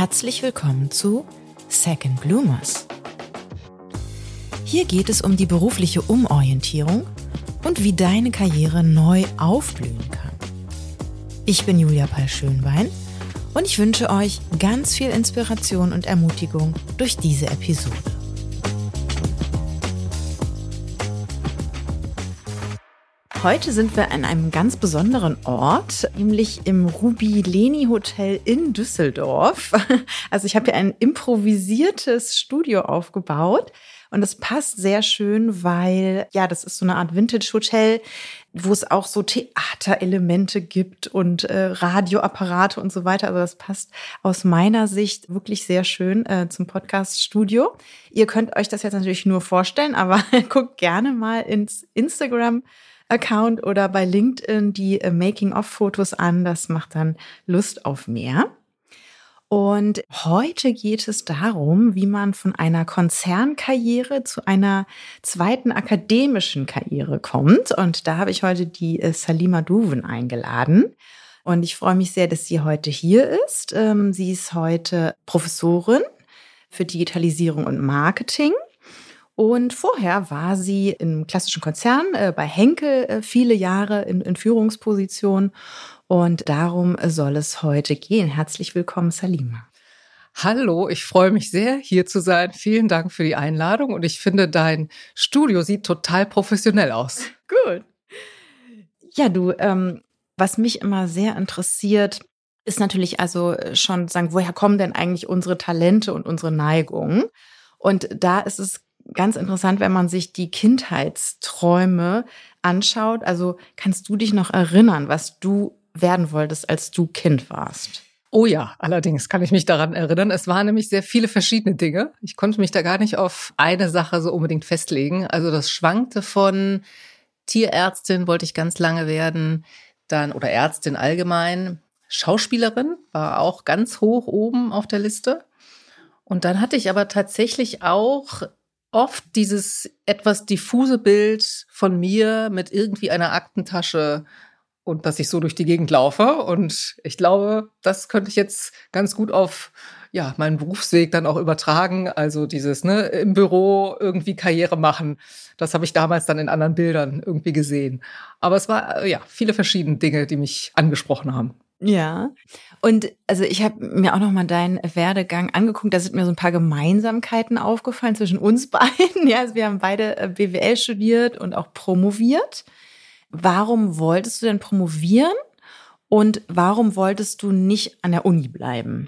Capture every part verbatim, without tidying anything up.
Herzlich willkommen zu Second Bloomers. Hier geht es um die berufliche Umorientierung und wie deine Karriere neu aufblühen kann. Ich bin Julia Peil-Schönbein und ich wünsche euch ganz viel Inspiration und Ermutigung durch diese Episode. Heute sind wir an einem ganz besonderen Ort, nämlich im Ruby-Leni Hotel in Düsseldorf. Also ich habe hier ein improvisiertes Studio aufgebaut und das passt sehr schön, weil ja, das ist so eine Art Vintage-Hotel, wo es auch so Theaterelemente gibt und äh, Radioapparate und so weiter. Also das passt aus meiner Sicht wirklich sehr schön äh, zum Podcast-Studio. Ihr könnt euch das jetzt natürlich nur vorstellen, aber guckt gerne mal ins Instagram Account oder bei LinkedIn die Making-of-Fotos an. Das macht dann Lust auf mehr. Und heute geht es darum, wie man von einer Konzernkarriere zu einer zweiten akademischen Karriere kommt. Und da habe ich heute die Salima Douven eingeladen. Und ich freue mich sehr, dass sie heute hier ist. Sie ist heute Professorin für Digitalisierung und Marketing. Und vorher war sie im klassischen Konzern äh, bei Henkel äh, viele Jahre in, in Führungsposition. Und darum soll es heute gehen. Herzlich willkommen, Salima. Hallo, ich freue mich sehr, hier zu sein. Vielen Dank für die Einladung. Und ich finde, dein Studio sieht total professionell aus. Gut. Ja, du, ähm, was mich immer sehr interessiert, ist natürlich also schon sagen, woher kommen denn eigentlich unsere Talente und unsere Neigungen? Und da ist es ganz interessant, wenn man sich die Kindheitsträume anschaut. Also kannst du dich noch erinnern, was du werden wolltest, als du Kind warst? Oh ja, allerdings kann ich mich daran erinnern. Es waren nämlich sehr viele verschiedene Dinge. Ich konnte mich da gar nicht auf eine Sache so unbedingt festlegen. Also das schwankte von Tierärztin wollte ich ganz lange werden, dann oder Ärztin allgemein. Schauspielerin war auch ganz hoch oben auf der Liste. Und dann hatte ich aber tatsächlich auch oft dieses etwas diffuse Bild von mir mit irgendwie einer Aktentasche und dass ich so durch die Gegend laufe. Und ich glaube, das könnte ich jetzt ganz gut auf ja meinen Berufsweg dann auch übertragen. Also dieses ne im Büro irgendwie Karriere machen, das habe ich damals dann in anderen Bildern irgendwie gesehen. Aber es war ja viele verschiedene Dinge, die mich angesprochen haben. Ja, und also ich habe mir auch noch mal deinen Werdegang angeguckt, da sind mir so ein paar Gemeinsamkeiten aufgefallen zwischen uns beiden. Ja, also wir haben beide B W L studiert und auch promoviert. Warum wolltest du denn promovieren und warum wolltest du nicht an der Uni bleiben?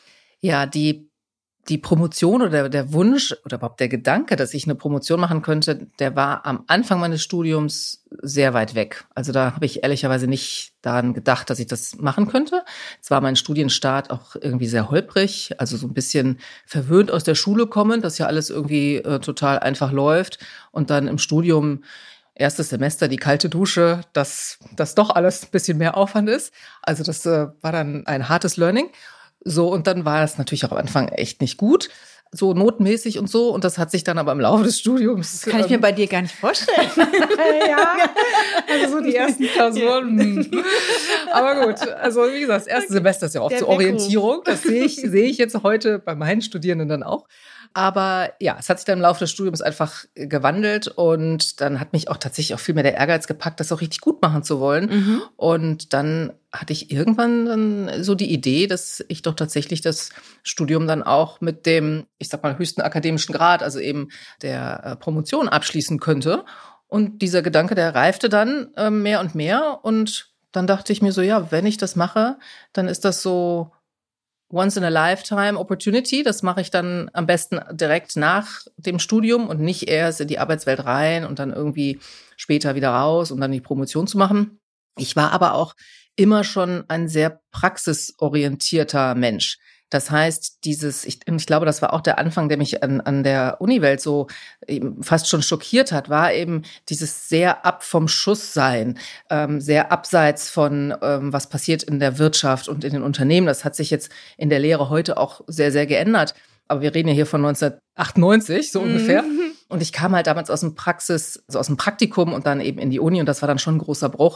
Ja, die Die Promotion oder der Wunsch oder überhaupt der Gedanke, dass ich eine Promotion machen könnte, der war am Anfang meines Studiums sehr weit weg. Also da habe ich ehrlicherweise nicht daran gedacht, dass ich das machen könnte. Es war mein Studienstart auch irgendwie sehr holprig, also so ein bisschen verwöhnt aus der Schule kommend, dass ja alles irgendwie äh, total einfach läuft. Und dann im Studium erstes Semester die kalte Dusche, dass das doch alles ein bisschen mehr Aufwand ist. Also das äh, war dann ein hartes Learning. So, und dann war es natürlich auch am Anfang echt nicht gut, so notmäßig und so. Und das hat sich dann aber im Laufe des Studiums... Das kann ich mir bei dir gar nicht vorstellen. Ja, also so die ersten Klausuren. Aber gut, also wie gesagt, das erste Semester ist ja auch zur Orientierung. Das sehe ich, sehe ich jetzt heute bei meinen Studierenden dann auch. Aber ja, es hat sich dann im Laufe des Studiums einfach gewandelt und dann hat mich auch tatsächlich auch viel mehr der Ehrgeiz gepackt, das auch richtig gut machen zu wollen. Mhm. Und dann hatte ich irgendwann dann so die Idee, dass ich doch tatsächlich das Studium dann auch mit dem, ich sag mal, höchsten akademischen Grad, also eben der Promotion abschließen könnte. Und dieser Gedanke, der reifte dann äh, mehr und mehr. Und dann dachte ich mir so, ja, wenn ich das mache, dann ist das so once in a lifetime opportunity. Das mache ich dann am besten direkt nach dem Studium und nicht erst in die Arbeitswelt rein und dann irgendwie später wieder raus, um dann die Promotion zu machen. Ich war aber auch immer schon ein sehr praxisorientierter Mensch. Das heißt, dieses, ich, ich glaube, das war auch der Anfang, der mich an, an der Uniwelt so eben fast schon schockiert hat, war eben dieses sehr ab vom Schuss sein, ähm, sehr abseits von, ähm, was passiert in der Wirtschaft und in den Unternehmen. Das hat sich jetzt in der Lehre heute auch sehr, sehr geändert. Aber wir reden ja hier von neunzehnhundertachtundneunzig, so ungefähr. Mhm. Und ich kam halt damals aus dem Praxis, also aus dem Praktikum und dann eben in die Uni und das war dann schon ein großer Bruch.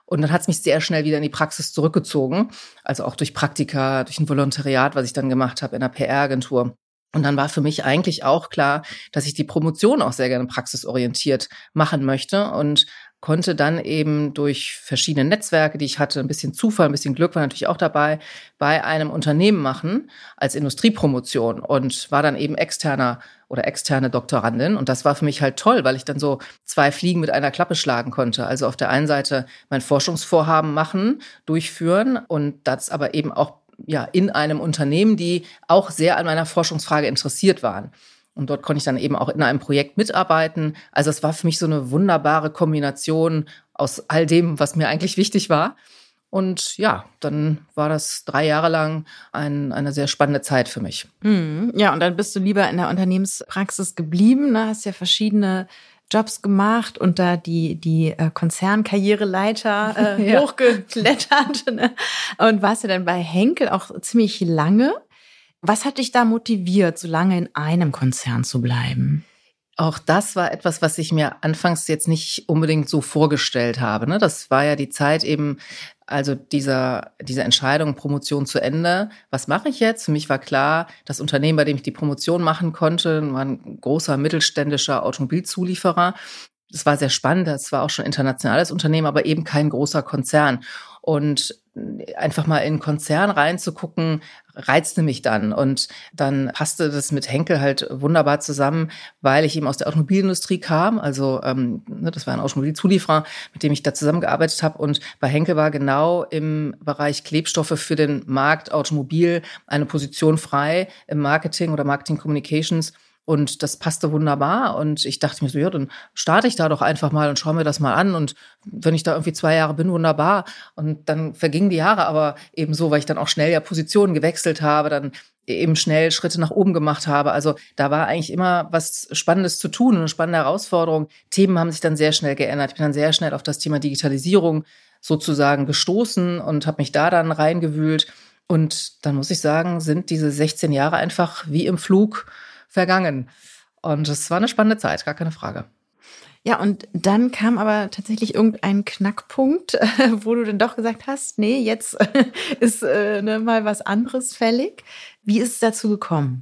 Und dann hat es mich sehr schnell wieder in die Praxis zurückgezogen, also auch durch Praktika, durch ein Volontariat, was ich dann gemacht habe in einer P R-Agentur. Und dann war für mich eigentlich auch klar, dass ich die Promotion auch sehr gerne praxisorientiert machen möchte und konnte dann eben durch verschiedene Netzwerke, die ich hatte, ein bisschen Zufall, ein bisschen Glück war natürlich auch dabei, bei einem Unternehmen machen als Industriepromotion und war dann eben externer oder externe Doktorandin. Und das war für mich halt toll, weil ich dann so zwei Fliegen mit einer Klappe schlagen konnte. Also auf der einen Seite mein Forschungsvorhaben machen, durchführen und das aber eben auch ja in einem Unternehmen, die auch sehr an meiner Forschungsfrage interessiert waren. Und dort konnte ich dann eben auch in einem Projekt mitarbeiten. Also es war für mich so eine wunderbare Kombination aus all dem, was mir eigentlich wichtig war. Und ja, dann war das drei Jahre lang ein, eine sehr spannende Zeit für mich. Mhm. Ja, und dann bist du lieber in der Unternehmenspraxis geblieben, ne? Hast ja verschiedene Jobs gemacht und da die die äh, Konzernkarriereleiter äh, ja. hochgeklettert, ne? Und warst ja dann bei Henkel auch ziemlich lange. Was hat dich da motiviert, so lange in einem Konzern zu bleiben? Auch das war etwas, was ich mir anfangs jetzt nicht unbedingt so vorgestellt habe. Ne? Das war ja die Zeit eben, also dieser, diese Entscheidung, Promotion zu Ende. Was mache ich jetzt? Für mich war klar, das Unternehmen, bei dem ich die Promotion machen konnte, war ein großer mittelständischer Automobilzulieferer. Das war sehr spannend, das war auch schon ein internationales Unternehmen, aber eben kein großer Konzern. Und einfach mal in einen Konzern reinzugucken, reizte mich dann. Und dann passte das mit Henkel halt wunderbar zusammen, weil ich eben aus der Automobilindustrie kam. Also ähm, das war ein Automobilzulieferer, mit dem ich da zusammengearbeitet habe. Und bei Henkel war genau im Bereich Klebstoffe für den Markt Automobil eine Position frei im Marketing oder Marketing Communications. Und das passte wunderbar. Und ich dachte mir so, ja, dann starte ich da doch einfach mal und schaue mir das mal an. Und wenn ich da irgendwie zwei Jahre bin, wunderbar. Und dann vergingen die Jahre aber eben so, weil ich dann auch schnell ja Positionen gewechselt habe, dann eben schnell Schritte nach oben gemacht habe. Also da war eigentlich immer was Spannendes zu tun, eine spannende Herausforderung. Themen haben sich dann sehr schnell geändert. Ich bin dann sehr schnell auf das Thema Digitalisierung sozusagen gestoßen und habe mich da dann reingewühlt. Und dann muss ich sagen, sind diese sechzehn Jahre einfach wie im Flug vergangen. Und es war eine spannende Zeit, gar keine Frage. Ja, und dann kam aber tatsächlich irgendein Knackpunkt, wo du dann doch gesagt hast, nee, jetzt ist äh, ne, mal was anderes fällig. Wie ist es dazu gekommen?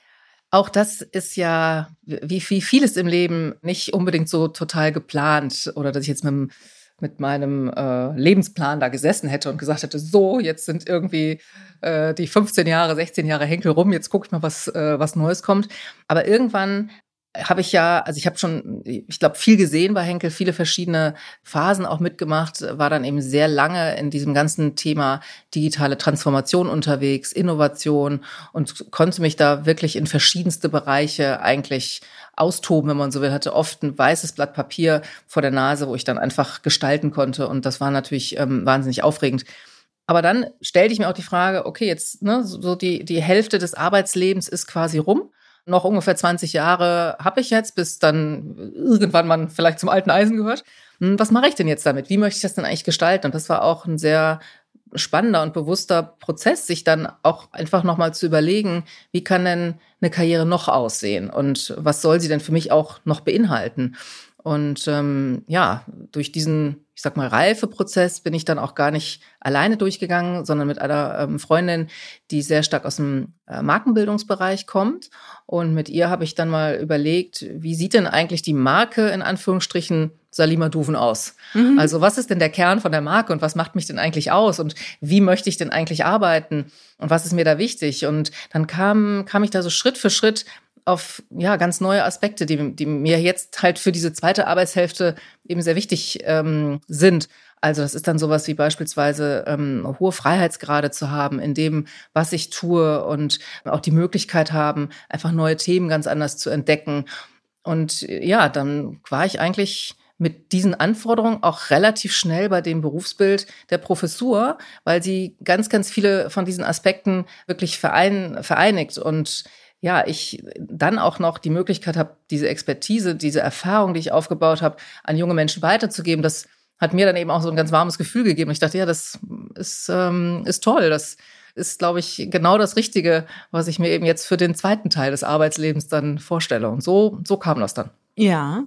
Auch das ist ja, wie, wie vieles im Leben, nicht unbedingt so total geplant oder dass ich jetzt mit dem mit meinem äh, Lebensplan da gesessen hätte und gesagt hätte, so, jetzt sind irgendwie äh, die fünfzehn Jahre, sechzehn Jahre Henkel rum, jetzt gucke ich mal, was, äh, was Neues kommt. Aber irgendwann habe ich ja, also ich habe schon, ich glaube, viel gesehen bei Henkel, viele verschiedene Phasen auch mitgemacht, war dann eben sehr lange in diesem ganzen Thema digitale Transformation unterwegs, Innovation und konnte mich da wirklich in verschiedenste Bereiche eigentlich austoben, wenn man so will, hatte oft ein weißes Blatt Papier vor der Nase, wo ich dann einfach gestalten konnte und das war natürlich ähm, wahnsinnig aufregend. Aber dann stellte ich mir auch die Frage, okay, jetzt ne, so die die Hälfte des Arbeitslebens ist quasi rum. Noch ungefähr zwanzig Jahre habe ich jetzt, bis dann irgendwann man vielleicht zum alten Eisen gehört. Was mache ich denn jetzt damit? Wie möchte ich das denn eigentlich gestalten? Und das war auch ein sehr spannender und bewusster Prozess, sich dann auch einfach nochmal zu überlegen, wie kann denn eine Karriere noch aussehen und was soll sie denn für mich auch noch beinhalten? Und ähm, ja, durch diesen, ich sag mal, Reifeprozess bin ich dann auch gar nicht alleine durchgegangen, sondern mit einer ähm, Freundin, die sehr stark aus dem äh, Markenbildungsbereich kommt. Und mit ihr habe ich dann mal überlegt, wie sieht denn eigentlich die Marke in Anführungsstrichen Salima Duven aus? Mhm. Also was ist denn der Kern von der Marke und was macht mich denn eigentlich aus und wie möchte ich denn eigentlich arbeiten und was ist mir da wichtig? Und dann kam, kam ich da so Schritt für Schritt auf ja ganz neue Aspekte, die, die mir jetzt halt für diese zweite Arbeitshälfte eben sehr wichtig ähm, sind. Also das ist dann sowas wie beispielsweise ähm, hohe Freiheitsgrade zu haben in dem, was ich tue und auch die Möglichkeit haben, einfach neue Themen ganz anders zu entdecken. Und ja, dann war ich eigentlich mit diesen Anforderungen auch relativ schnell bei dem Berufsbild der Professur, weil sie ganz, ganz viele von diesen Aspekten wirklich verein, vereinigt und ja, ich dann auch noch die Möglichkeit habe, diese Expertise, diese Erfahrung, die ich aufgebaut habe, an junge Menschen weiterzugeben. Das hat mir dann eben auch so ein ganz warmes Gefühl gegeben. Ich dachte, ja, das ist, ähm, ist toll. Das ist, glaube ich, genau das Richtige, was ich mir eben jetzt für den zweiten Teil des Arbeitslebens dann vorstelle. Und so, so kam das dann. Ja.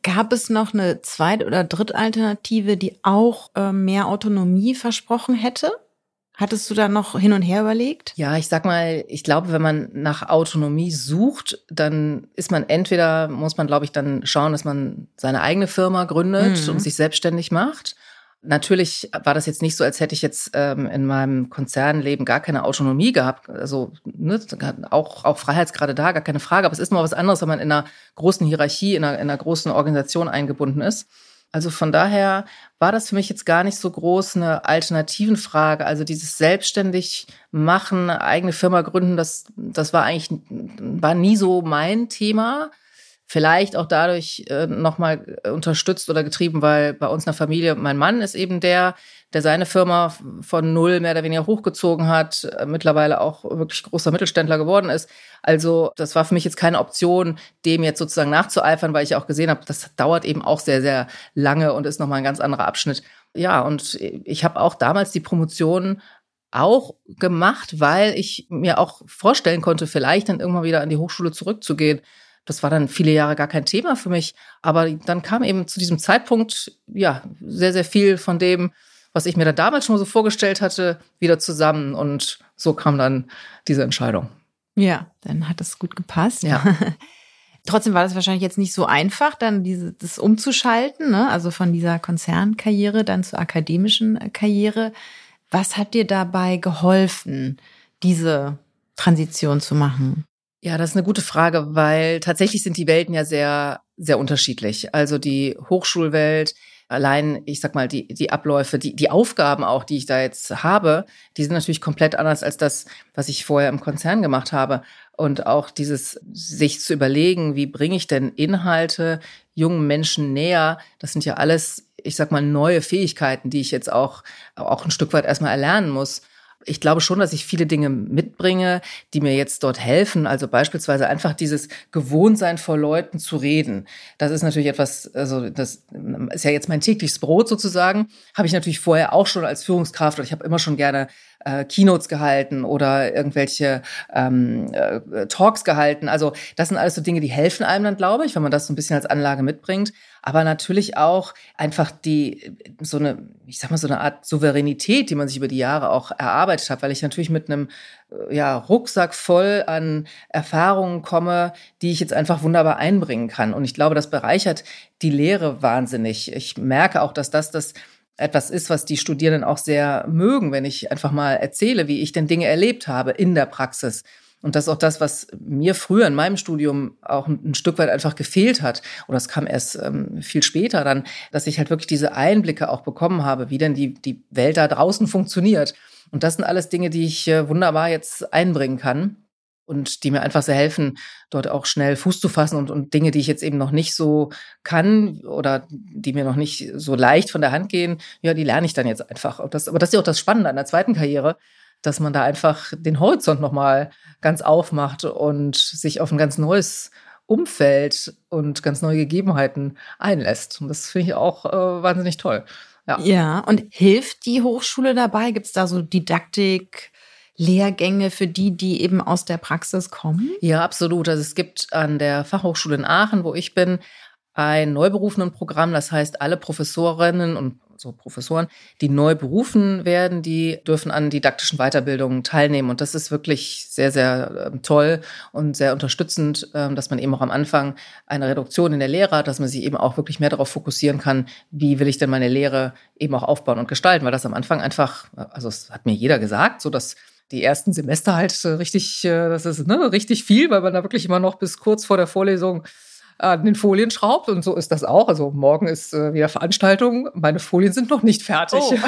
Gab es noch eine Zweit- oder Drittalternative, die auch äh, mehr Autonomie versprochen hätte? Hattest du da noch hin und her überlegt? Ja, ich sag mal, ich glaube, wenn man nach Autonomie sucht, dann ist man entweder, muss man, glaube ich, dann schauen, dass man seine eigene Firma gründet mhm. und sich selbstständig macht. Natürlich war das jetzt nicht so, als hätte ich jetzt ähm, in meinem Konzernleben gar keine Autonomie gehabt. Also ne, auch, auch Freiheitsgrade da, gar keine Frage. Aber es ist mal was anderes, wenn man in einer großen Hierarchie, in einer, in einer großen Organisation eingebunden ist. Also von daher war das für mich jetzt gar nicht so groß eine Alternativenfrage. Also dieses selbstständig machen, eigene Firma gründen, das, das war eigentlich war nie so mein Thema. Vielleicht auch dadurch äh, nochmal unterstützt oder getrieben, weil bei uns in der Familie, mein Mann ist eben der, der seine Firma von null mehr oder weniger hochgezogen hat, äh, mittlerweile auch wirklich großer Mittelständler geworden ist. Also das war für mich jetzt keine Option, dem jetzt sozusagen nachzueifern, weil ich auch gesehen habe, das dauert eben auch sehr, sehr lange und ist nochmal ein ganz anderer Abschnitt. Ja, und ich habe auch damals die Promotion auch gemacht, weil ich mir auch vorstellen konnte, vielleicht dann irgendwann wieder an die Hochschule zurückzugehen. Das war dann viele Jahre gar kein Thema für mich. Aber dann kam eben zu diesem Zeitpunkt, ja, sehr, sehr viel von dem, was ich mir dann damals schon so vorgestellt hatte, wieder zusammen. Und so kam dann diese Entscheidung. Ja, dann hat das gut gepasst. Ja. Trotzdem war das wahrscheinlich jetzt nicht so einfach, dann diese, das umzuschalten, ne? Also von dieser Konzernkarriere dann zur akademischen Karriere. Was hat dir dabei geholfen, diese Transition zu machen? Ja, das ist eine gute Frage, weil tatsächlich sind die Welten ja sehr, sehr unterschiedlich. Also die Hochschulwelt, allein, ich sag mal, die, die Abläufe, die, die Aufgaben auch, die ich da jetzt habe, die sind natürlich komplett anders als das, was ich vorher im Konzern gemacht habe. Und auch dieses, sich zu überlegen, wie bringe ich denn Inhalte jungen Menschen näher, das sind ja alles, ich sag mal, neue Fähigkeiten, die ich jetzt auch, auch ein Stück weit erstmal erlernen muss. Ich glaube schon, dass ich viele Dinge mitbringe, die mir jetzt dort helfen. Also beispielsweise einfach dieses Gewohntsein vor Leuten zu reden. Das ist natürlich etwas, also das ist ja jetzt mein tägliches Brot sozusagen. Habe ich natürlich vorher auch schon als Führungskraft. Ich habe immer schon gerne äh, Keynotes gehalten oder irgendwelche ähm, äh, Talks gehalten. Also das sind alles so Dinge, die helfen einem dann, glaube ich, wenn man das so ein bisschen als Anlage mitbringt. Aber natürlich auch einfach die, so eine, ich sag mal, so eine Art Souveränität, die man sich über die Jahre auch erarbeitet hat, weil ich natürlich mit einem, ja, Rucksack voll an Erfahrungen komme, die ich jetzt einfach wunderbar einbringen kann. Und ich glaube, das bereichert die Lehre wahnsinnig. Ich merke auch, dass das das etwas ist, was die Studierenden auch sehr mögen, wenn ich einfach mal erzähle, wie ich denn Dinge erlebt habe in der Praxis. Und das ist auch das, was mir früher in meinem Studium auch ein, ein Stück weit einfach gefehlt hat. Oder es kam erst ähm, viel später dann, dass ich halt wirklich diese Einblicke auch bekommen habe, wie denn die, die Welt da draußen funktioniert. Und das sind alles Dinge, die ich äh, wunderbar jetzt einbringen kann und die mir einfach sehr helfen, dort auch schnell Fuß zu fassen und, und Dinge, die ich jetzt eben noch nicht so kann oder die mir noch nicht so leicht von der Hand gehen, ja, die lerne ich dann jetzt einfach. Und das, aber das ist ja auch das Spannende an der zweiten Karriere, dass man da einfach den Horizont nochmal ganz aufmacht und sich auf ein ganz neues Umfeld und ganz neue Gegebenheiten einlässt. Und das finde ich auch äh, wahnsinnig toll. Ja. Ja, und hilft die Hochschule dabei? Gibt es da so Didaktik, Lehrgänge für die, die eben aus der Praxis kommen? Ja, absolut. Also es gibt an der Fachhochschule in Aachen, wo ich bin, ein Neuberufendenprogramm. Das heißt, alle Professorinnen und so Professoren, die neu berufen werden, die dürfen an didaktischen Weiterbildungen teilnehmen. Und das ist wirklich sehr, sehr äh, toll und sehr unterstützend, äh, dass man eben auch am Anfang eine Reduktion in der Lehre hat, dass man sich eben auch wirklich mehr darauf fokussieren kann, wie will ich denn meine Lehre eben auch aufbauen und gestalten. Weil das am Anfang einfach, also es hat mir jeder gesagt, so dass die ersten Semester halt richtig, das ist ne, richtig viel, weil man da wirklich immer noch bis kurz vor der Vorlesung an den Folien schraubt. Und so ist das auch. Also morgen ist äh, wieder Veranstaltung. Meine Folien sind noch nicht fertig. Oh.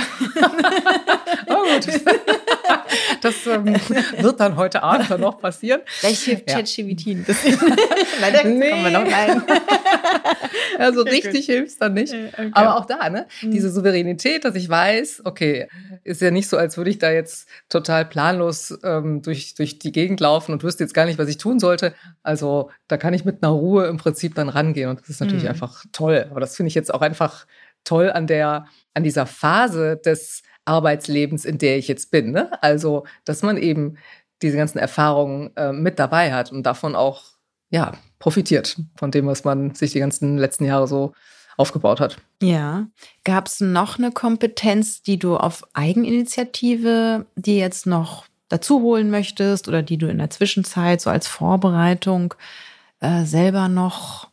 Aber gut. Das ähm, wird dann heute Abend dann noch passieren. Vielleicht hilft ChatGPT ein bisschen. Leider nee. kommen wir noch rein. Also richtig hilft es dann nicht. Okay. Aber auch da, ne? Mhm. Diese Souveränität, dass ich weiß, okay, ist ja nicht so, als würde ich da jetzt total planlos ähm, durch, durch die Gegend laufen und wüsste jetzt gar nicht, was ich tun sollte. Also da kann ich mit einer Ruhe im Prinzip dann rangehen. Und das ist natürlich mhm. einfach toll. Aber das finde ich jetzt auch einfach toll an der, an dieser Phase des Arbeitslebens, in der ich jetzt bin. Ne? Also, dass man eben diese ganzen Erfahrungen äh, mit dabei hat und davon auch ja profitiert von dem, was man sich die ganzen letzten Jahre so aufgebaut hat. Ja. Gab es noch eine Kompetenz, die du auf Eigeninitiative dir jetzt noch dazu holen möchtest oder die du in der Zwischenzeit so als Vorbereitung äh, selber noch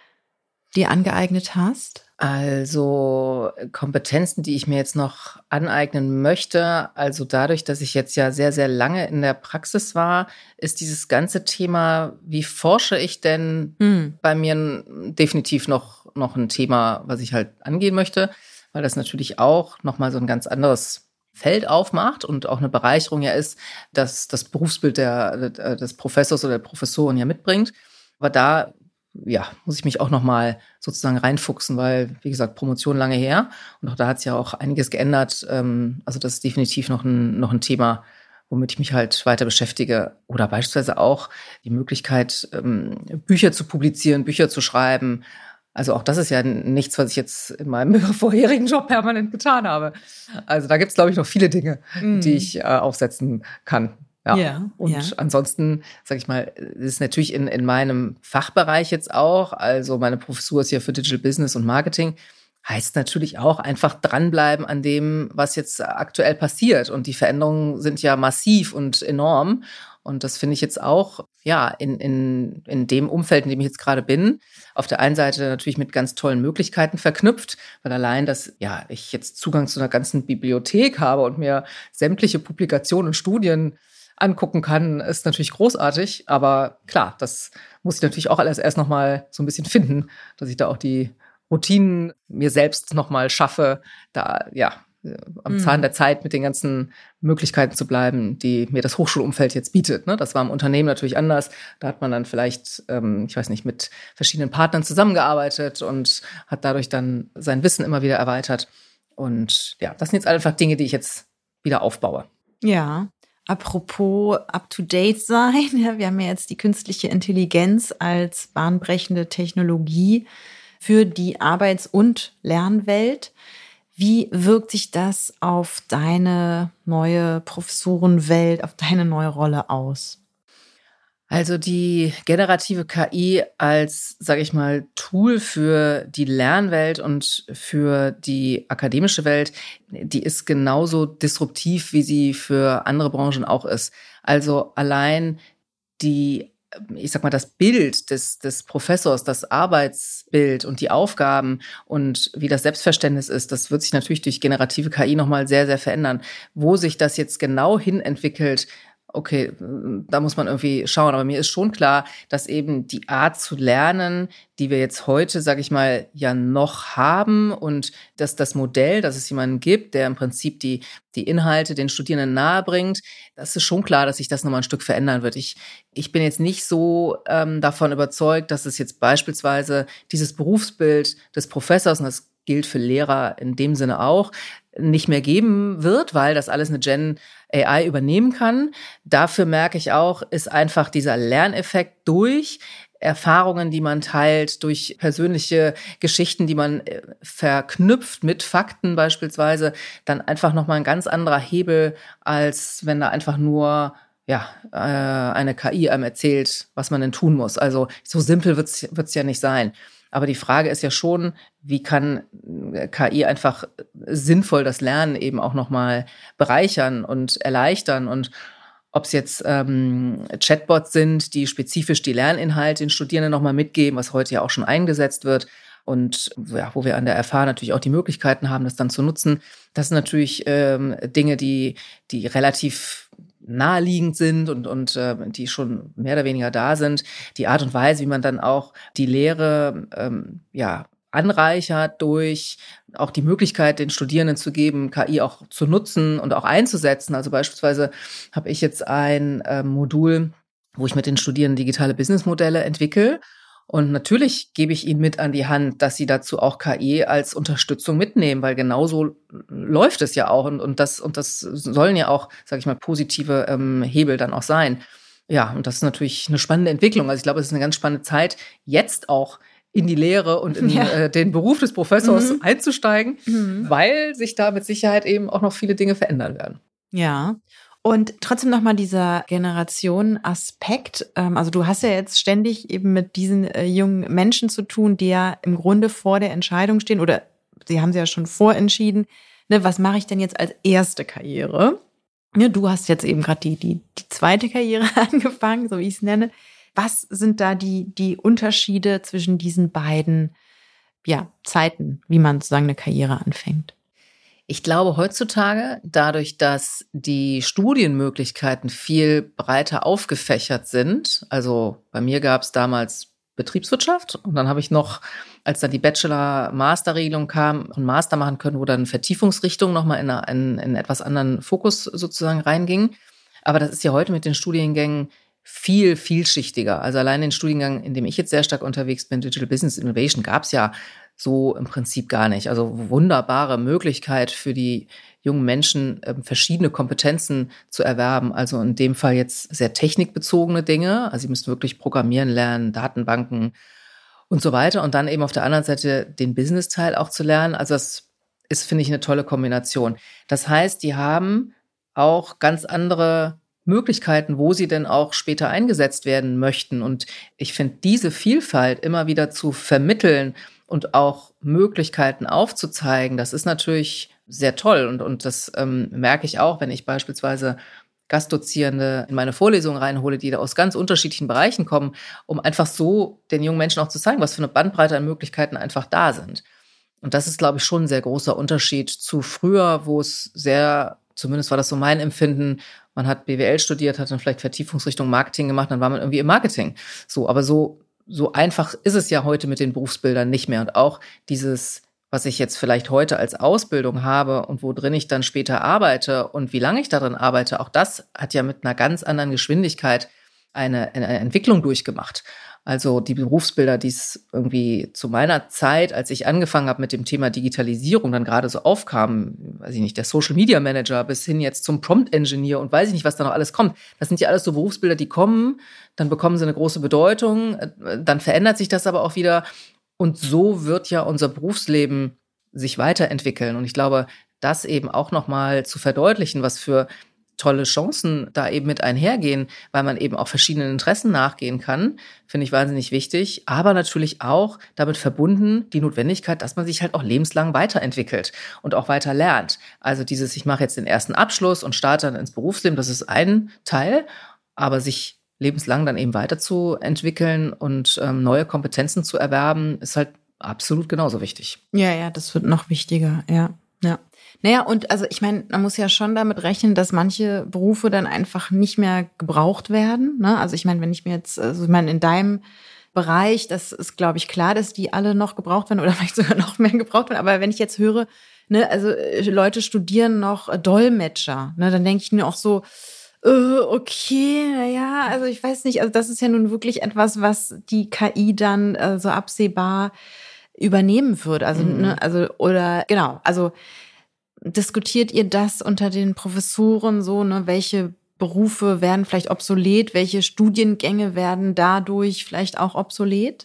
dir angeeignet hast? Also Kompetenzen, die ich mir jetzt noch aneignen möchte, also dadurch, dass ich jetzt ja sehr, sehr lange in der Praxis war, ist dieses ganze Thema, wie forsche ich denn, hm. bei mir definitiv noch, noch ein Thema, was ich halt angehen möchte, weil das natürlich auch nochmal so ein ganz anderes Feld aufmacht und auch eine Bereicherung ja ist, dass das Berufsbild der, des Professors oder der Professorin ja mitbringt. Aber da ja, muss ich mich auch noch mal sozusagen reinfuchsen, weil, wie gesagt, Promotion lange her. Und auch da hat es ja auch einiges geändert. Also das ist definitiv noch ein, noch ein Thema, womit ich mich halt weiter beschäftige. Oder beispielsweise auch die Möglichkeit, Bücher zu publizieren, Bücher zu schreiben. Also auch das ist ja nichts, was ich jetzt in meinem vorherigen Job permanent getan habe. Also da gibt es, glaube ich, noch viele Dinge, mhm. die ich äh, aufsetzen kann. Ja. ja, und ja. ansonsten, sag ich mal, ist natürlich in, in meinem Fachbereich jetzt auch, also meine Professur ist ja für Digital Business und Marketing, heißt natürlich auch einfach dranbleiben an dem, was jetzt aktuell passiert. Und die Veränderungen sind ja massiv und enorm. Und das finde ich jetzt auch, ja, in, in, in dem Umfeld, in dem ich jetzt gerade bin, auf der einen Seite natürlich mit ganz tollen Möglichkeiten verknüpft, weil allein, dass ja ich jetzt Zugang zu einer ganzen Bibliothek habe und mir sämtliche Publikationen und Studien angucken kann, ist natürlich großartig. Aber klar, das muss ich natürlich auch alles erst noch mal so ein bisschen finden, dass ich da auch die Routinen mir selbst noch mal schaffe, da ja am Zahn mhm. der Zeit mit den ganzen Möglichkeiten zu bleiben, die mir das Hochschulumfeld jetzt bietet. Ne? Das war im Unternehmen natürlich anders. Da hat man dann vielleicht, ähm, ich weiß nicht, mit verschiedenen Partnern zusammengearbeitet und hat dadurch dann sein Wissen immer wieder erweitert. Und ja, das sind jetzt einfach Dinge, die ich jetzt wieder aufbaue. Ja. Apropos up-to-date sein, ja, wir haben ja jetzt die künstliche Intelligenz als bahnbrechende Technologie für die Arbeits- und Lernwelt. Wie wirkt sich das auf deine neue Professorenwelt, auf deine neue Rolle aus? Also die generative K I als, sage ich mal, Tool für die Lernwelt und für die akademische Welt, die ist genauso disruptiv, wie sie für andere Branchen auch ist. Also allein die, ich sag mal, das Bild des, des Professors, das Arbeitsbild und die Aufgaben und wie das Selbstverständnis ist, das wird sich natürlich durch generative K I nochmal sehr, sehr verändern. Wo sich das jetzt genau hin entwickelt, okay, da muss man irgendwie schauen. Aber mir ist schon klar, dass eben die Art zu lernen, die wir jetzt heute, sage ich mal, ja noch haben und dass das Modell, dass es jemanden gibt, der im Prinzip die, die Inhalte den Studierenden nahebringt, das ist schon klar, dass sich das nochmal ein Stück verändern wird. Ich, ich bin jetzt nicht so ähm, davon überzeugt, dass es jetzt beispielsweise dieses Berufsbild des Professors, und das gilt für Lehrer in dem Sinne auch, nicht mehr geben wird, weil das alles eine Gen A I übernehmen kann. Dafür merke ich auch, ist einfach dieser Lerneffekt durch Erfahrungen, die man teilt, durch persönliche Geschichten, die man verknüpft mit Fakten beispielsweise, dann einfach nochmal ein ganz anderer Hebel, als wenn da einfach nur ja, äh, eine K I einem erzählt, was man denn tun muss. Also so simpel wird's, wird's ja nicht sein. Aber die Frage ist ja schon, wie kann K I einfach sinnvoll das Lernen eben auch nochmal bereichern und erleichtern? Und ob es jetzt ähm, Chatbots sind, die spezifisch die Lerninhalte den Studierenden nochmal mitgeben, was heute ja auch schon eingesetzt wird und ja, wo wir an der F H natürlich auch die Möglichkeiten haben, das dann zu nutzen. Das sind natürlich ähm, Dinge, die, die relativ naheliegend sind und, und äh, die schon mehr oder weniger da sind. Die Art und Weise, wie man dann auch die Lehre ähm, ja, anreichert durch auch die Möglichkeit, den Studierenden zu geben, K I auch zu nutzen und auch einzusetzen. Also beispielsweise habe ich jetzt ein äh, Modul, wo ich mit den Studierenden digitale Businessmodelle entwickle. Und natürlich gebe ich ihnen mit an die Hand, dass sie dazu auch K I als Unterstützung mitnehmen, weil genauso läuft es ja auch. Und, und, das, und das sollen ja auch, sage ich mal, positive ähm, Hebel dann auch sein. Ja, und das ist natürlich eine spannende Entwicklung. Also ich glaube, es ist eine ganz spannende Zeit, jetzt auch in die Lehre und in ja. äh, den Beruf des Professors mhm. einzusteigen, mhm. weil sich da mit Sicherheit eben auch noch viele Dinge verändern werden. Ja. Und trotzdem nochmal dieser Generationenaspekt. Also du hast ja jetzt ständig eben mit diesen jungen Menschen zu tun, die ja im Grunde vor der Entscheidung stehen oder sie haben sie ja schon vorentschieden. Ne, was mache ich denn jetzt als erste Karriere? Ne, du hast jetzt eben gerade die, die, die zweite Karriere angefangen, so wie ich es nenne. Was sind da die, die Unterschiede zwischen diesen beiden ja, Zeiten, wie man sozusagen eine Karriere anfängt? Ich glaube heutzutage, dadurch, dass die Studienmöglichkeiten viel breiter aufgefächert sind, also bei mir gab es damals Betriebswirtschaft und dann habe ich noch, als dann die Bachelor-Master-Regelung kam, und Master machen können, wo dann Vertiefungsrichtungen nochmal in, in, in etwas anderen Fokus sozusagen reingingen. Aber das ist ja heute mit den Studiengängen viel vielschichtiger. Also allein den Studiengang, in dem ich jetzt sehr stark unterwegs bin, Digital Business Innovation, gab es ja so im Prinzip gar nicht. Also wunderbare Möglichkeit für die jungen Menschen, verschiedene Kompetenzen zu erwerben. Also in dem Fall jetzt sehr technikbezogene Dinge. Also sie müssen wirklich programmieren lernen, Datenbanken und so weiter. Und dann eben auf der anderen Seite den Business-Teil auch zu lernen. Also das ist, finde ich, eine tolle Kombination. Das heißt, die haben auch ganz andere Möglichkeiten, wo sie denn auch später eingesetzt werden möchten. Und ich finde, diese Vielfalt immer wieder zu vermitteln und auch Möglichkeiten aufzuzeigen, das ist natürlich sehr toll. Und, und das ähm, merke ich auch, wenn ich beispielsweise Gastdozierende in meine Vorlesungen reinhole, die da aus ganz unterschiedlichen Bereichen kommen, um einfach so den jungen Menschen auch zu zeigen, was für eine Bandbreite an Möglichkeiten einfach da sind. Und das ist, glaube ich, schon ein sehr großer Unterschied zu früher, wo es sehr, zumindest war das so mein Empfinden, man hat B W L studiert, hat dann vielleicht Vertiefungsrichtung Marketing gemacht, dann war man irgendwie im Marketing. So, aber so, so einfach ist es ja heute mit den Berufsbildern nicht mehr. Und auch dieses, was ich jetzt vielleicht heute als Ausbildung habe und wo drin ich dann später arbeite und wie lange ich darin arbeite, auch das hat ja mit einer ganz anderen Geschwindigkeit eine, eine Entwicklung durchgemacht. Also die Berufsbilder, die es irgendwie zu meiner Zeit, als ich angefangen habe mit dem Thema Digitalisierung, dann gerade so aufkamen, weiß ich nicht, der Social Media Manager bis hin jetzt zum Prompt Engineer und weiß ich nicht, was da noch alles kommt. Das sind ja alles so Berufsbilder, die kommen, dann bekommen sie eine große Bedeutung, dann verändert sich das aber auch wieder. Und so wird ja unser Berufsleben sich weiterentwickeln. Und ich glaube, das eben auch nochmal zu verdeutlichen, was für tolle Chancen da eben mit einhergehen, weil man eben auch verschiedenen Interessen nachgehen kann, finde ich wahnsinnig wichtig. Aber natürlich auch damit verbunden die Notwendigkeit, dass man sich halt auch lebenslang weiterentwickelt und auch weiter lernt. Also dieses, ich mache jetzt den ersten Abschluss und starte dann ins Berufsleben, das ist ein Teil, aber sich lebenslang dann eben weiterzuentwickeln und ähm, neue Kompetenzen zu erwerben, ist halt absolut genauso wichtig. Ja, ja, das wird noch wichtiger, ja, ja. Naja, und also ich meine, man muss ja schon damit rechnen, dass manche Berufe dann einfach nicht mehr gebraucht werden. Ne? Also ich meine, wenn ich mir jetzt, also ich meine, in deinem Bereich, das ist, glaube ich, klar, dass die alle noch gebraucht werden oder vielleicht sogar noch mehr gebraucht werden. Aber wenn ich jetzt höre, ne, also Leute studieren noch Dolmetscher, ne, dann denke ich mir auch so, äh, okay, naja, also ich weiß nicht, also das ist ja nun wirklich etwas, was die K I dann äh, so absehbar übernehmen wird. Also, mhm. ne, also, oder genau, also diskutiert ihr das unter den Professoren so, ne, welche Berufe werden vielleicht obsolet, welche Studiengänge werden dadurch vielleicht auch obsolet?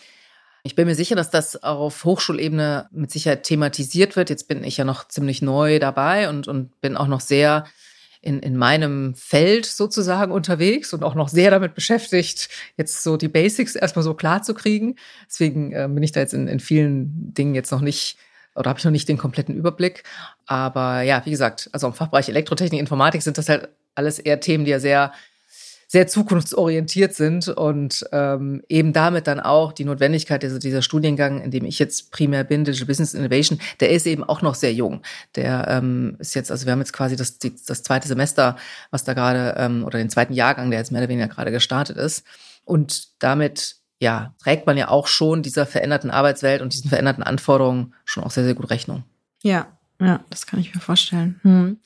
Ich bin mir sicher, dass das auf Hochschulebene mit Sicherheit thematisiert wird. Jetzt bin ich ja noch ziemlich neu dabei und, und bin auch noch sehr in, in meinem Feld sozusagen unterwegs und auch noch sehr damit beschäftigt, jetzt so die Basics erstmal so klar zu kriegen. Deswegen äh, bin ich da jetzt in, in vielen Dingen jetzt noch nicht, oder habe ich noch nicht den kompletten Überblick. Aber ja, wie gesagt, also im Fachbereich Elektrotechnik, Informatik sind das halt alles eher Themen, die ja sehr, sehr zukunftsorientiert sind und ähm, eben damit dann auch die Notwendigkeit, also dieser Studiengang, in dem ich jetzt primär bin, Digital Business Innovation, der ist eben auch noch sehr jung. Der ähm, ist jetzt, also wir haben jetzt quasi das, die, das zweite Semester, was da gerade, ähm, oder den zweiten Jahrgang, der jetzt mehr oder weniger gerade gestartet ist. Und damit ja, trägt man ja auch schon dieser veränderten Arbeitswelt und diesen veränderten Anforderungen schon auch sehr, sehr gut Rechnung. Ja, ja, das kann ich mir vorstellen. Hm.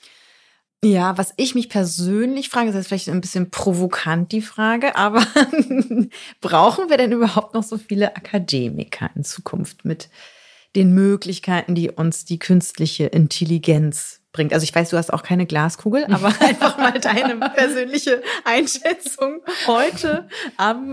Ja, was ich mich persönlich frage, ist jetzt vielleicht ein bisschen provokant die Frage, aber brauchen wir denn überhaupt noch so viele Akademiker in Zukunft mit den Möglichkeiten, die uns die künstliche Intelligenz bringt? Also ich weiß, du hast auch keine Glaskugel, aber einfach mal deine persönliche Einschätzung heute am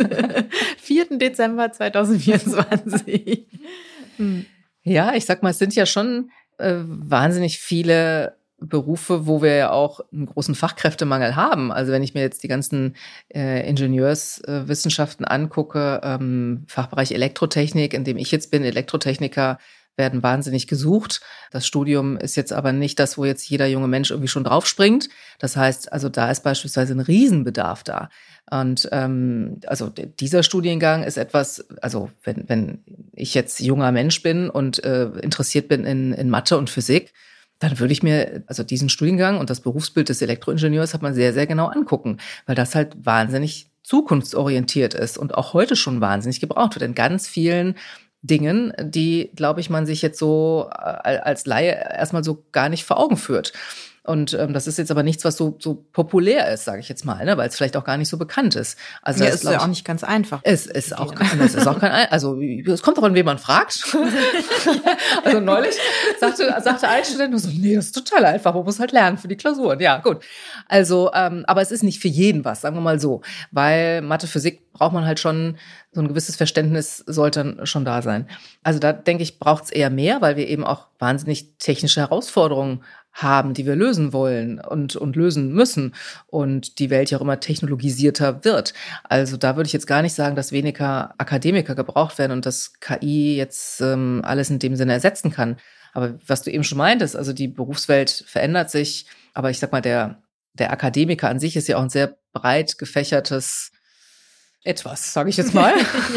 vierten Dezember zweitausendvierundzwanzig. Hm. Ja, ich sag mal, es sind ja schon äh, wahnsinnig viele Berufe, wo wir ja auch einen großen Fachkräftemangel haben. Also wenn ich mir jetzt die ganzen äh, Ingenieurswissenschaften äh, angucke, ähm, Fachbereich Elektrotechnik, in dem ich jetzt bin, Elektrotechniker werden wahnsinnig gesucht. Das Studium ist jetzt aber nicht das, wo jetzt jeder junge Mensch irgendwie schon draufspringt. Das heißt, also da ist beispielsweise ein Riesenbedarf da. Und ähm, also dieser Studiengang ist etwas, also wenn, wenn ich jetzt junger Mensch bin und äh, interessiert bin in, in Mathe und Physik, dann würde ich mir also diesen Studiengang und das Berufsbild des Elektroingenieurs hat man sehr, sehr genau angucken, weil das halt wahnsinnig zukunftsorientiert ist und auch heute schon wahnsinnig gebraucht wird in ganz vielen Dingen, die, glaube ich, man sich jetzt so als Laie erstmal so gar nicht vor Augen führt. Und ähm, das ist jetzt aber nichts, was so, so populär ist, sage ich jetzt mal, ne? Weil es vielleicht auch gar nicht so bekannt ist. Also ja, das ist ja auch nicht ganz einfach. Es ist auch, es ist auch kein, also es kommt auch an, wen man fragt. Also neulich sagte, sagte ein Student nur so, nee, das ist total einfach, man muss halt lernen für die Klausuren. Ja, gut. Also, ähm, aber es ist nicht für jeden was, sagen wir mal so, weil Mathe, Physik braucht man halt schon, so ein gewisses Verständnis sollte schon da sein. Also da denke ich, braucht es eher mehr, weil wir eben auch wahnsinnig technische Herausforderungen haben, die wir lösen wollen und, und lösen müssen und die Welt ja auch immer technologisierter wird. Also da würde ich jetzt gar nicht sagen, dass weniger Akademiker gebraucht werden und dass K I jetzt ähm, alles in dem Sinne ersetzen kann. Aber was du eben schon meintest, also die Berufswelt verändert sich, aber ich sag mal, der, der Akademiker an sich ist ja auch ein sehr breit gefächertes Etwas, sage ich jetzt mal.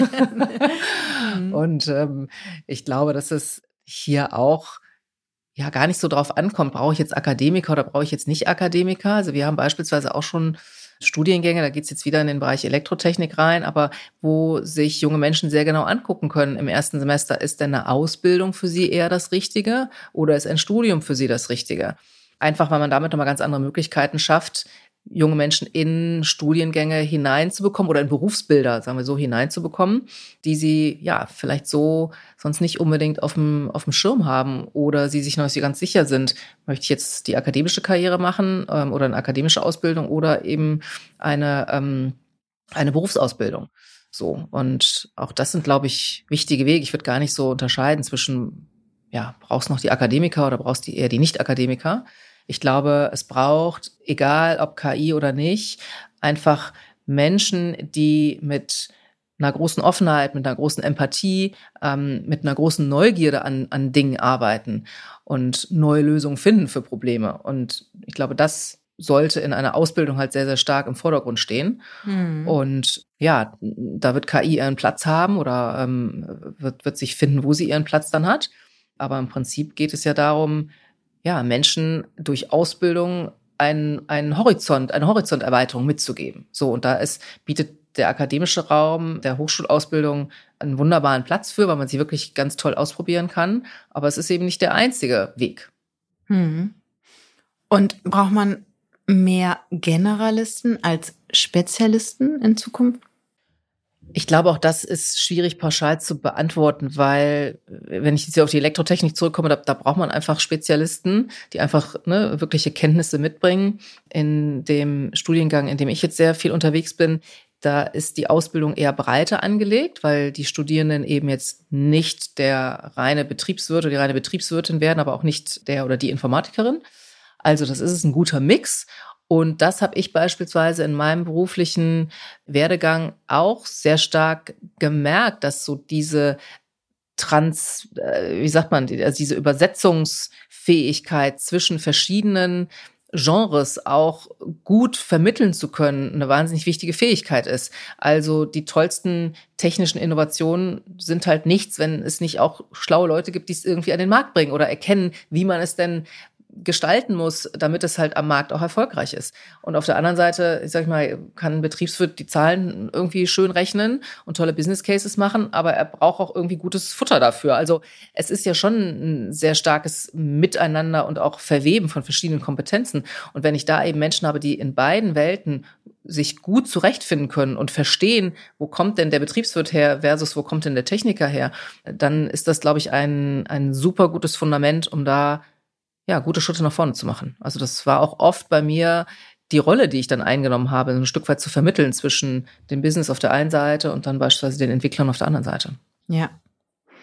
Und ähm, ich glaube, dass es hier auch ja gar nicht so drauf ankommt, brauche ich jetzt Akademiker oder brauche ich jetzt nicht Akademiker? Also wir haben beispielsweise auch schon Studiengänge, da geht's jetzt wieder in den Bereich Elektrotechnik rein, aber wo sich junge Menschen sehr genau angucken können im ersten Semester, ist denn eine Ausbildung für sie eher das Richtige oder ist ein Studium für sie das Richtige? Einfach, weil man damit nochmal ganz andere Möglichkeiten schafft, junge Menschen in Studiengänge hineinzubekommen oder in Berufsbilder, sagen wir so, hineinzubekommen, die sie ja vielleicht so sonst nicht unbedingt auf dem, auf dem Schirm haben oder sie sich noch nicht ganz sicher sind, möchte ich jetzt die akademische Karriere machen ähm, oder eine akademische Ausbildung oder eben eine, ähm, eine Berufsausbildung. So, und auch das sind, glaube ich, wichtige Wege. Ich würde gar nicht so unterscheiden zwischen, ja, brauchst noch die Akademiker oder brauchst die eher die Nicht-Akademiker. Ich glaube, es braucht, egal ob K I oder nicht, einfach Menschen, die mit einer großen Offenheit, mit einer großen Empathie, ähm, mit einer großen Neugierde an, an Dingen arbeiten und neue Lösungen finden für Probleme. Und ich glaube, das sollte in einer Ausbildung halt sehr, sehr stark im Vordergrund stehen. Mhm. Und ja, da wird K I ihren Platz haben oder ähm, wird, wird sich finden, wo sie ihren Platz dann hat. Aber im Prinzip geht es ja darum, ja, Menschen durch Ausbildung einen, einen Horizont, eine Horizonterweiterung mitzugeben. So, und da ist, bietet der akademische Raum der Hochschulausbildung einen wunderbaren Platz für, weil man sie wirklich ganz toll ausprobieren kann. Aber es ist eben nicht der einzige Weg. Hm. Und braucht man mehr Generalisten als Spezialisten in Zukunft? Ich glaube, auch das ist schwierig pauschal zu beantworten, weil, wenn ich jetzt hier auf die Elektrotechnik zurückkomme, da, da braucht man einfach Spezialisten, die einfach ne, wirkliche Kenntnisse mitbringen. In dem Studiengang, in dem ich jetzt sehr viel unterwegs bin, da ist die Ausbildung eher breiter angelegt, weil die Studierenden eben jetzt nicht der reine Betriebswirt oder die reine Betriebswirtin werden, aber auch nicht der oder die Informatikerin. Also das ist ein guter Mix. Und das habe ich beispielsweise in meinem beruflichen Werdegang auch sehr stark gemerkt, dass so diese Trans, wie sagt man, also diese Übersetzungsfähigkeit zwischen verschiedenen Genres auch gut vermitteln zu können, eine wahnsinnig wichtige Fähigkeit ist. Also die tollsten technischen Innovationen sind halt nichts, wenn es nicht auch schlaue Leute gibt, die es irgendwie an den Markt bringen oder erkennen, wie man es denn gestalten muss, damit es halt am Markt auch erfolgreich ist. Und auf der anderen Seite, ich sag mal, kann ein Betriebswirt die Zahlen irgendwie schön rechnen und tolle Business Cases machen, aber er braucht auch irgendwie gutes Futter dafür. Also es ist ja schon ein sehr starkes Miteinander und auch Verweben von verschiedenen Kompetenzen. Und wenn ich da eben Menschen habe, die in beiden Welten sich gut zurechtfinden können und verstehen, wo kommt denn der Betriebswirt her versus wo kommt denn der Techniker her, dann ist das, glaube ich, ein, ein super gutes Fundament, um da ja, gute Schritte nach vorne zu machen. Also das war auch oft bei mir die Rolle, die ich dann eingenommen habe, ein Stück weit zu vermitteln zwischen dem Business auf der einen Seite und dann beispielsweise den Entwicklern auf der anderen Seite. Ja.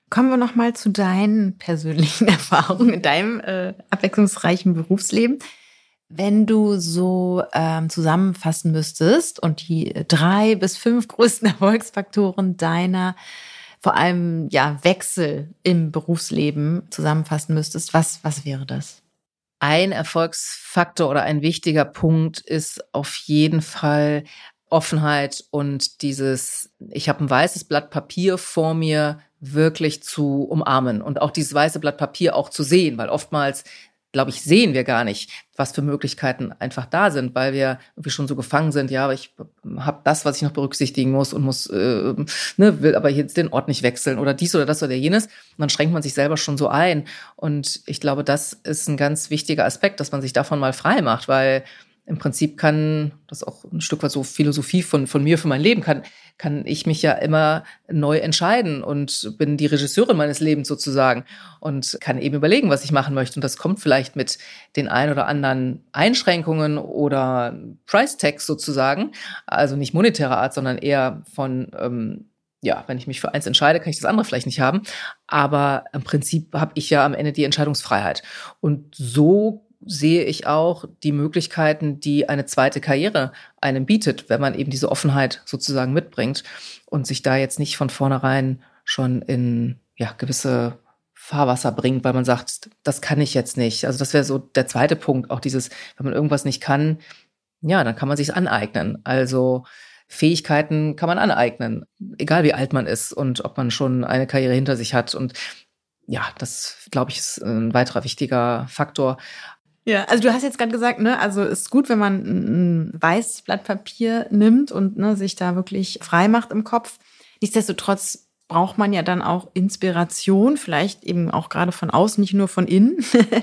Kommen wir noch mal zu deinen persönlichen Erfahrungen in deinem äh, abwechslungsreichen Berufsleben. Wenn du so ähm, zusammenfassen müsstest und die drei bis fünf größten Erfolgsfaktoren deiner vor allem ja Wechsel im Berufsleben zusammenfassen müsstest, was was wäre das? Ein Erfolgsfaktor oder ein wichtiger Punkt ist auf jeden Fall Offenheit und dieses, ich habe ein weißes Blatt Papier vor mir, wirklich zu umarmen und auch dieses weiße Blatt Papier auch zu sehen, weil oftmals, glaube ich, sehen wir gar nicht, was für Möglichkeiten einfach da sind, weil wir irgendwie schon so gefangen sind, ja, aber ich habe das, was ich noch berücksichtigen muss und muss, äh, ne, will aber jetzt den Ort nicht wechseln oder dies oder das oder jenes. Und dann schränkt man sich selber schon so ein. Und ich glaube, das ist ein ganz wichtiger Aspekt, dass man sich davon mal frei macht, weil im Prinzip kann, das ist auch ein Stück weit so Philosophie von, von mir für mein Leben, kann, kann ich mich ja immer neu entscheiden und bin die Regisseurin meines Lebens sozusagen und kann eben überlegen, was ich machen möchte. Und das kommt vielleicht mit den ein oder anderen Einschränkungen oder Price-Tags sozusagen, also nicht monetärer Art, sondern eher von, ähm, ja, wenn ich mich für eins entscheide, kann ich das andere vielleicht nicht haben. Aber im Prinzip habe ich ja am Ende die Entscheidungsfreiheit. Und so sehe ich auch die Möglichkeiten, die eine zweite Karriere einem bietet, wenn man eben diese Offenheit sozusagen mitbringt und sich da jetzt nicht von vornherein schon in ja gewisse Fahrwasser bringt, weil man sagt, das kann ich jetzt nicht. Also das wäre so der zweite Punkt, auch dieses, wenn man irgendwas nicht kann, ja, dann kann man sich aneignen. Also Fähigkeiten kann man aneignen, egal wie alt man ist und ob man schon eine Karriere hinter sich hat. Und ja, das, glaube ich, ist ein weiterer wichtiger Faktor. Ja, also du hast jetzt gerade gesagt, ne, also ist gut, wenn man ein weißes Blatt Papier nimmt und ne, sich da wirklich frei macht im Kopf. Nichtsdestotrotz braucht man ja dann auch Inspiration, vielleicht eben auch gerade von außen, nicht nur von innen.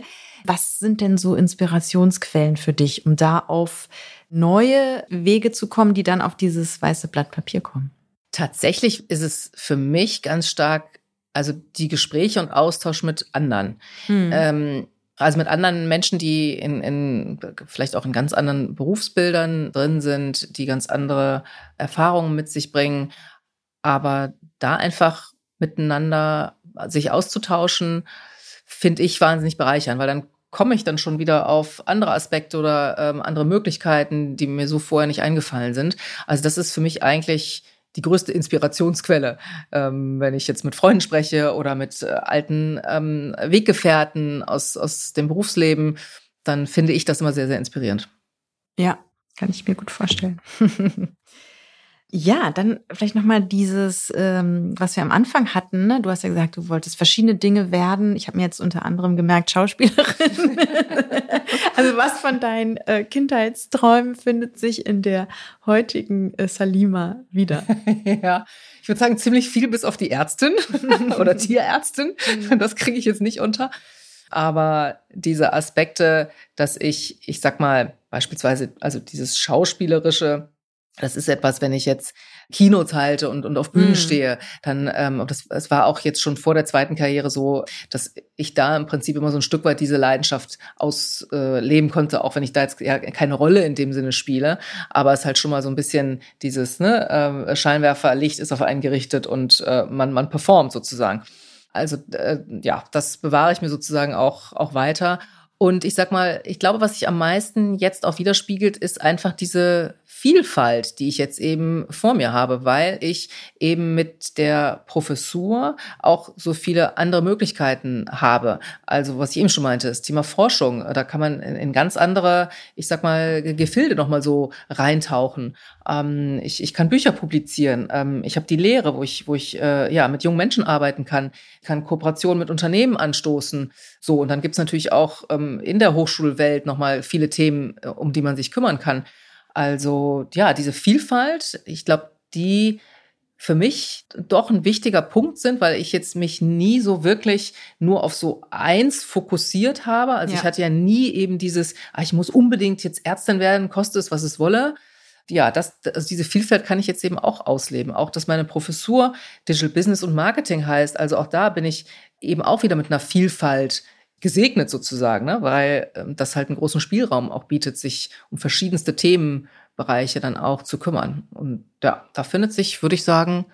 Was sind denn so Inspirationsquellen für dich, um da auf neue Wege zu kommen, die dann auf dieses weiße Blatt Papier kommen? Tatsächlich ist es für mich ganz stark, also die Gespräche und Austausch mit anderen. Hm. Ähm, Also mit anderen Menschen, die in, in vielleicht auch in ganz anderen Berufsbildern drin sind, die ganz andere Erfahrungen mit sich bringen. Aber da einfach miteinander sich auszutauschen, finde ich wahnsinnig bereichernd, weil dann komme ich dann schon wieder auf andere Aspekte oder ähm, andere Möglichkeiten, die mir so vorher nicht eingefallen sind. Also das ist für mich eigentlich die größte Inspirationsquelle, ähm, wenn ich jetzt mit Freunden spreche oder mit äh, alten ähm, Weggefährten aus, aus dem Berufsleben, dann finde ich das immer sehr, sehr inspirierend. Ja, kann ich mir gut vorstellen. Ja, dann vielleicht nochmal dieses, ähm, was wir am Anfang hatten. Ne? Du hast ja gesagt, du wolltest verschiedene Dinge werden. Ich habe mir jetzt unter anderem gemerkt, Schauspielerin. Also was von deinen äh, Kindheitsträumen findet sich in der heutigen äh, Salima wieder? Ja, ich würde sagen, ziemlich viel bis auf die Ärztin oder Tierärztin. Das kriege ich jetzt nicht unter. Aber diese Aspekte, dass ich, ich sag mal, beispielsweise, also dieses Schauspielerische, das ist etwas, wenn ich jetzt Kinos halte und, und auf Bühnen mm. stehe, dann, ähm, das, das war auch jetzt schon vor der zweiten Karriere so, dass ich da im Prinzip immer so ein Stück weit diese Leidenschaft ausleben äh, konnte, auch wenn ich da jetzt ja keine Rolle in dem Sinne spiele, aber es halt schon mal so ein bisschen dieses, ne, äh, Scheinwerfer, Licht ist auf einen gerichtet und äh, man, man performt sozusagen. Also, äh, ja, das bewahre ich mir sozusagen auch, auch weiter. Und ich sag mal, ich glaube, was sich am meisten jetzt auch widerspiegelt, ist einfach diese Vielfalt, die ich jetzt eben vor mir habe, weil ich eben mit der Professur auch so viele andere Möglichkeiten habe. Also was ich eben schon meinte, das Thema Forschung, da kann man in, in ganz andere, ich sag mal, Gefilde nochmal so reintauchen. Ähm, ich, ich kann Bücher publizieren, ähm, ich habe die Lehre, wo ich, wo ich äh, ja mit jungen Menschen arbeiten kann, ich kann Kooperationen mit Unternehmen anstoßen. So, und dann gibt's natürlich auch ähm, in der Hochschulwelt nochmal viele Themen, um die man sich kümmern kann. Also ja, diese Vielfalt, ich glaube, die für mich doch ein wichtiger Punkt sind, weil ich jetzt mich nie so wirklich nur auf so eins fokussiert habe. Also ja. Ich hatte ja nie eben dieses, ah, ich muss unbedingt jetzt Ärztin werden, koste es, was es wolle. Ja, das, also diese Vielfalt kann ich jetzt eben auch ausleben. Auch, dass meine Professur Digital Business und Marketing heißt. Also auch da bin ich eben auch wieder mit einer Vielfalt gesegnet sozusagen, ne? Weil ähm, das halt einen großen Spielraum auch bietet, sich um verschiedenste Themenbereiche dann auch zu kümmern. Und ja, da findet sich, würde ich sagen,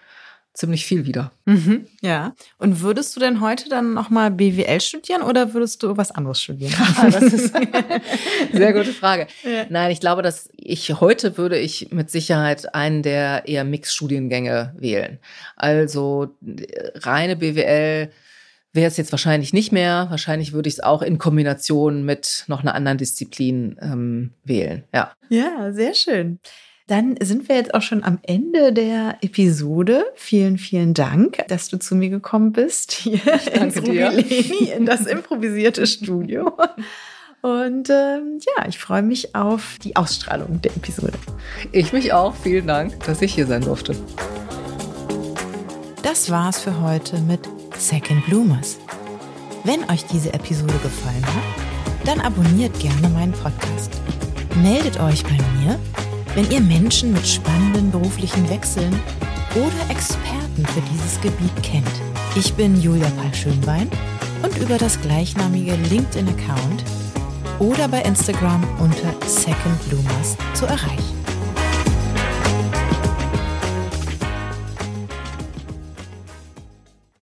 ziemlich viel wieder. Mhm, ja. Und würdest du denn heute dann nochmal B W L studieren oder würdest du was anderes studieren? Das ist eine sehr gute Frage. Ja. Nein, ich glaube, dass ich heute würde ich mit Sicherheit einen der eher Mix-Studiengänge wählen. Also reine B W L wäre es jetzt wahrscheinlich nicht mehr. Wahrscheinlich würde ich es auch in Kombination mit noch einer anderen Disziplin ähm, wählen. Ja. Ja, sehr schön. Dann sind wir jetzt auch schon am Ende der Episode. Vielen, vielen Dank, dass du zu mir gekommen bist hier ins Ruby Leni, in das improvisierte Studio. Und ähm, ja, ich freue mich auf die Ausstrahlung der Episode. Ich mich auch. Vielen Dank, dass ich hier sein durfte. Das war's für heute mit Second Bloomers. Wenn euch diese Episode gefallen hat, dann abonniert gerne meinen Podcast. Meldet euch bei mir, wenn ihr Menschen mit spannenden beruflichen Wechseln oder Experten für dieses Gebiet kennt. Ich bin Julia Pahl-Schönbein und über das gleichnamige LinkedIn-Account oder bei Instagram unter Second Bloomers zu erreichen.